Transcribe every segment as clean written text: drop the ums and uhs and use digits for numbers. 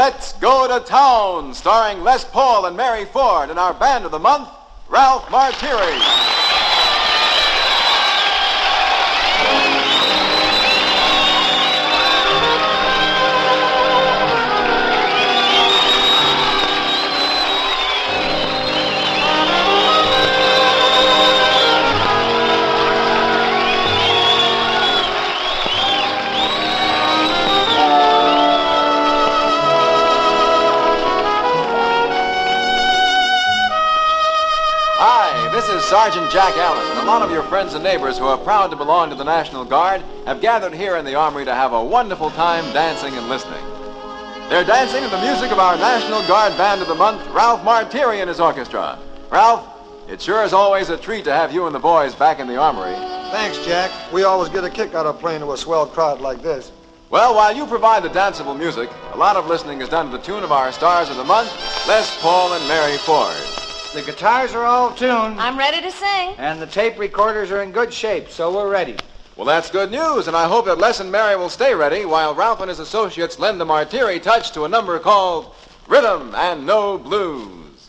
Let's Go to Town, starring Les Paul and Mary Ford, and our band of the month, Ralph Martiri. This is Sergeant Jack Allen, and a lot of your friends and neighbors who are proud to belong to the National Guard have gathered here in the Armory to have a wonderful time dancing and listening. They're dancing to the music of our National Guard Band of the Month, Ralph Martiri and his orchestra. Ralph, it sure is always a treat to have you and the boys back in the Armory. Thanks, Jack. We always get a kick out of playing to a swell crowd like this. Well, while you provide the danceable music, a lot of listening is done to the tune of our stars of the month, Les Paul and Mary Ford. The guitars are all tuned. I'm ready to sing. And the tape recorders are in good shape, so we're ready. Well, that's good news, and I hope that Les and Mary will stay ready while Ralph and his associates lend the Martiri touch to a number called Rhythm and No Blues.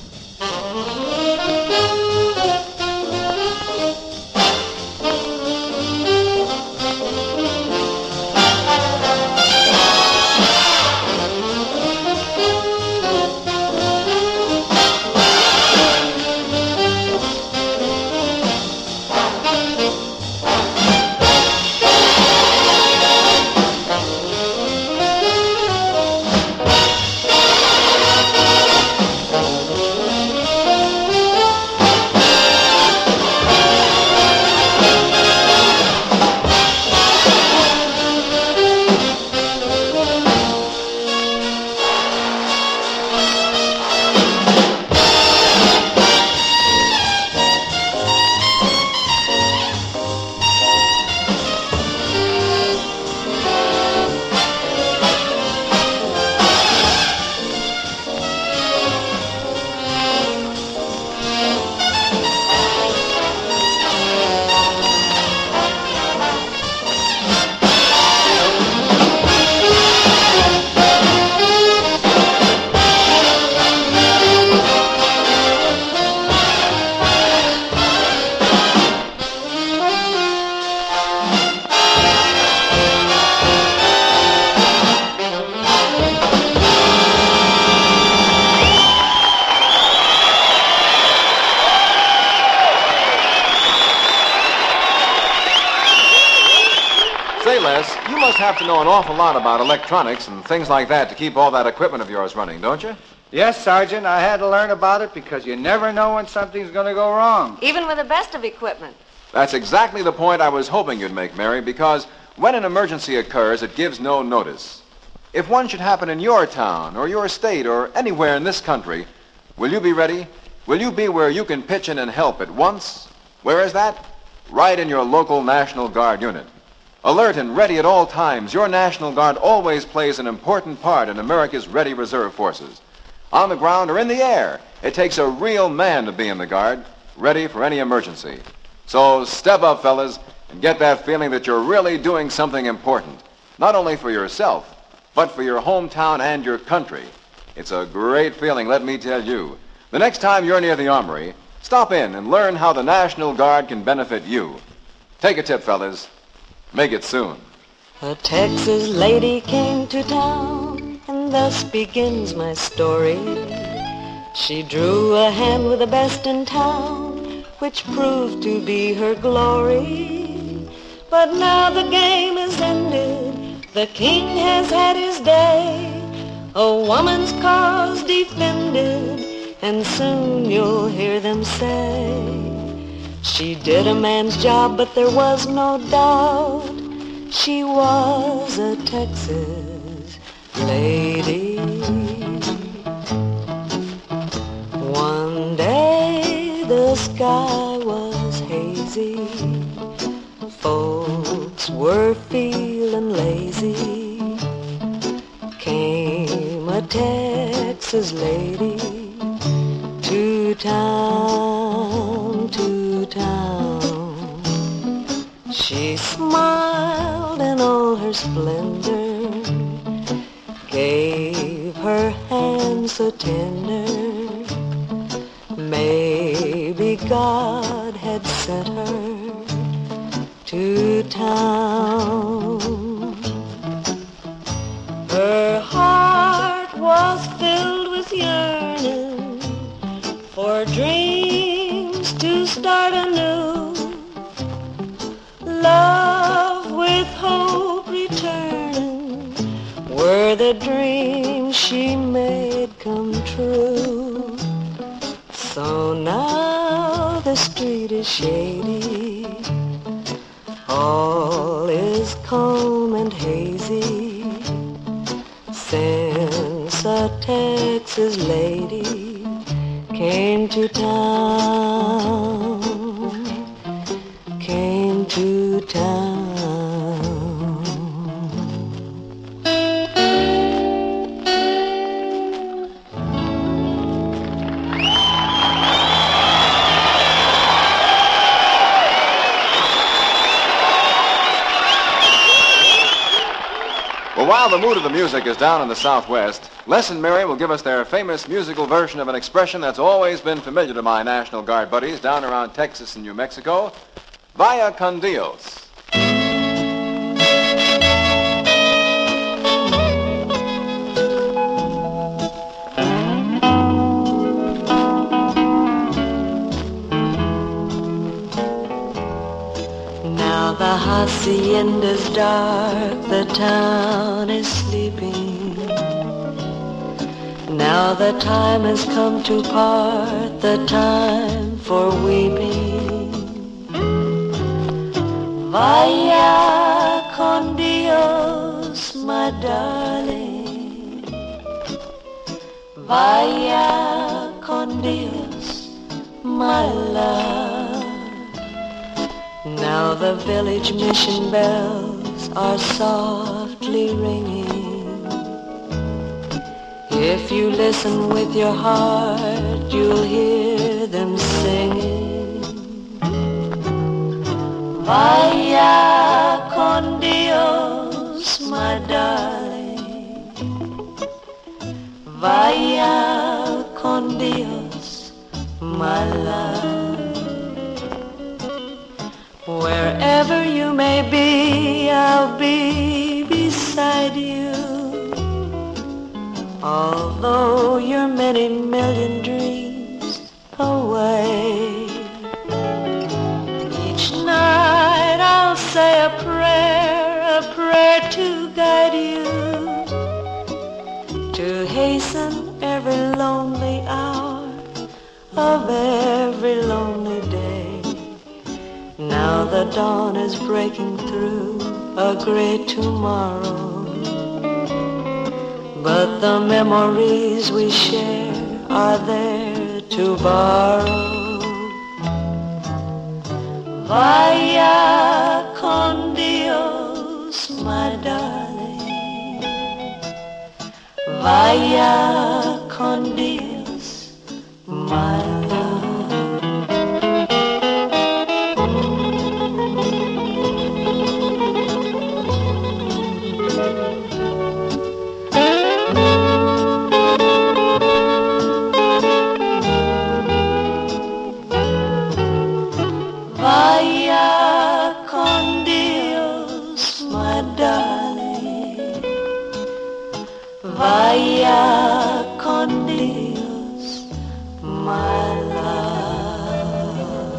Say, Les, you must have to know an awful lot about electronics and things like that to keep all that equipment of yours running, don't you? Yes, Sergeant, I had to learn about it because you never know when something's going to go wrong. Even with the best of equipment. That's exactly the point I was hoping you'd make, Mary, because when an emergency occurs, it gives no notice. If one should happen in your town or your state or anywhere in this country, will you be ready? Will you be where you can pitch in and help at once? Where is that? Right in your local National Guard unit. Alert and ready at all times, your National Guard always plays an important part in America's ready reserve forces. On the ground or in the air, it takes a real man to be in the Guard, ready for any emergency. So step up, fellas, and get that feeling that you're really doing something important, not only for yourself, but for your hometown and your country. It's a great feeling, let me tell you. The next time you're near the Armory, stop in and learn how the National Guard can benefit you. Take a tip, fellas. Make it soon. A Texas lady came to town, and thus begins my story. She drew a hand with the best in town, which proved to be her glory. But now the game is ended, the king has had his day. A woman's cause defended, and soon you'll hear them say, she did a man's job, but there was no doubt she was a Texas lady. One day the sky was hazy, folks were feeling lazy. Came a Texas lady to town, to town. She smiled in all her splendor, gave so tender. Maybe God had sent her to town. Her heart was filled with yearning for dreams to start anew. Love with hope returning were the dreams she made come true. So now the street is shady, all is calm and hazy, since a Texas lady came to town, came to town. Well, while the mood of the music is down in the Southwest, Les and Mary will give us their famous musical version of an expression that's always been familiar to my National Guard buddies down around Texas and New Mexico, Vaya con Dios. Now the hacienda's dark, the town is sleeping. Now the time has come to part, the time for weeping. Vaya con Dios, my darling. Vaya con Dios, my love. Now the village mission bells are softly ringing. If you listen with your heart, you'll hear them singing. Vaya con Dios, my darling. Vaya con Dios, my love. Wherever you may be, I'll be beside you. Although you're many million dreams away, each night I'll say a prayer to guide you, to hasten every lonely hour of every lonely day. Now the dawn is breaking through a great tomorrow, but the memories we share are there to borrow. Vaya con Dios, my darling. Vaya con Dios, my love. Vaya con Dios, my darling. Vaya con Dios, my love.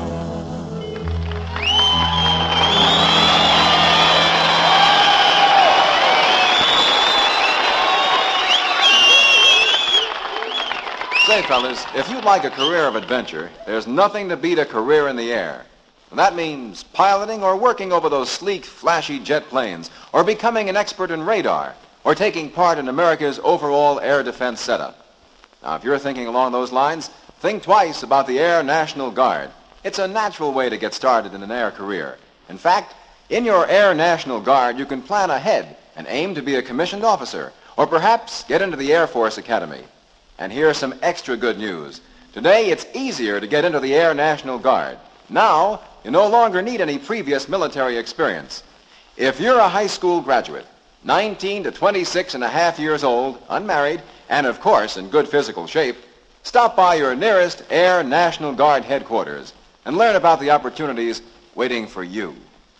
Say, fellas, if you'd like a career of adventure, there's nothing to beat a career in the air. And that means piloting or working over those sleek, flashy jet planes, or becoming an expert in radar, or taking part in America's overall air defense setup. Now, if you're thinking along those lines, think twice about the Air National Guard. It's a natural way to get started in an air career. In fact, in your Air National Guard, you can plan ahead and aim to be a commissioned officer, or perhaps get into the Air Force Academy. And here's some extra good news. Today, it's easier to get into the Air National Guard. Now, you no longer need any previous military experience. If you're a high school graduate, 19 to 26 and a half years old, unmarried, and of course in good physical shape, stop by your nearest Air National Guard headquarters and learn about the opportunities waiting for you.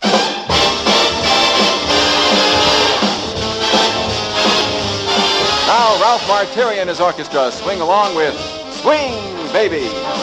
Now, Ralph Martiri and his orchestra swing along with Swing Baby.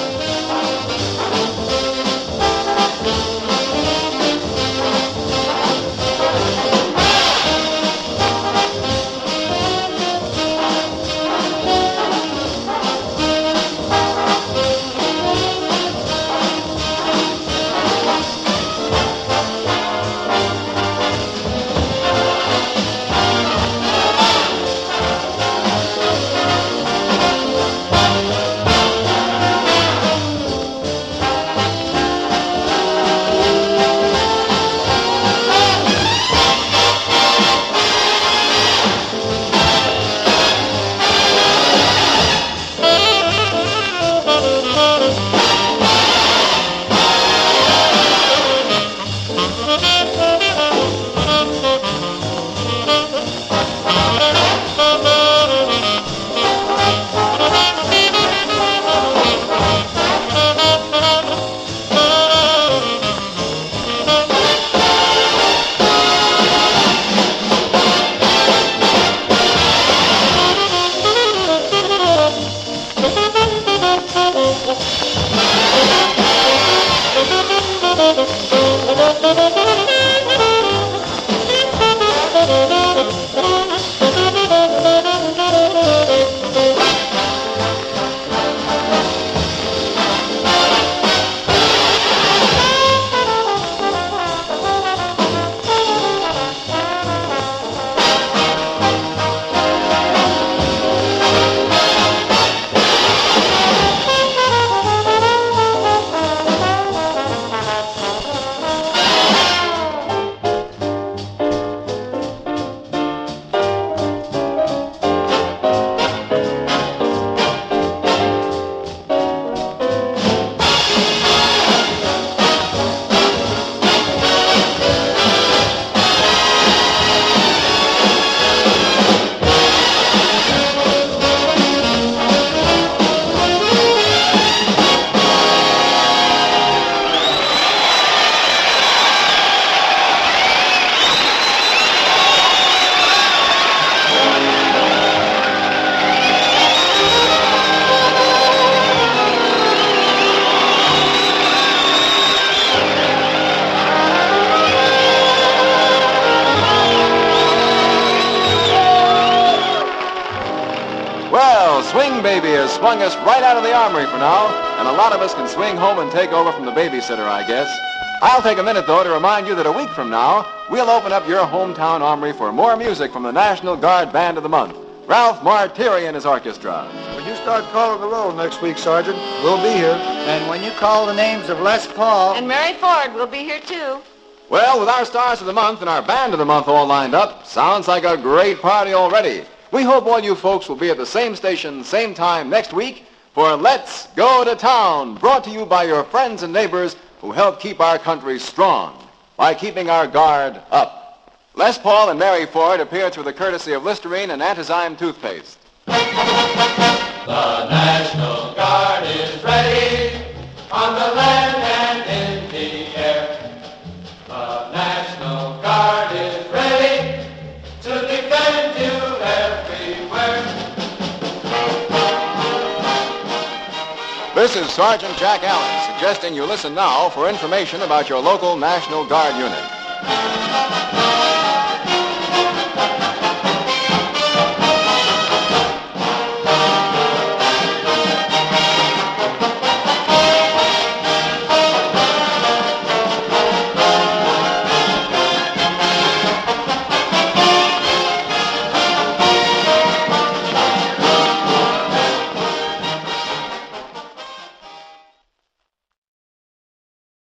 Swing Baby has swung us right out of the armory for now, and a lot of us can swing home and take over from the babysitter, I guess. I'll take a minute, though, to remind you that a week from now, we'll open up your hometown armory for more music from the National Guard Band of the Month, Ralph Martiri and his orchestra. When you start calling the roll next week, Sergeant, we'll be here. And when you call the names of Les Paul... And Mary Ford will be here, too. Well, with our Stars of the Month and our Band of the Month all lined up, sounds like a great party already. We hope all you folks will be at the same station, same time next week for Let's Go to Town, brought to you by your friends and neighbors who help keep our country strong by keeping our guard up. Les Paul and Mary Ford appear through the courtesy of Listerine and Antizyme toothpaste. The National Guard is ready on the land and in the air. The National Guard is ready to defend you everywhere. This is Sergeant Jack Allen suggesting you listen now for information about your local National Guard unit.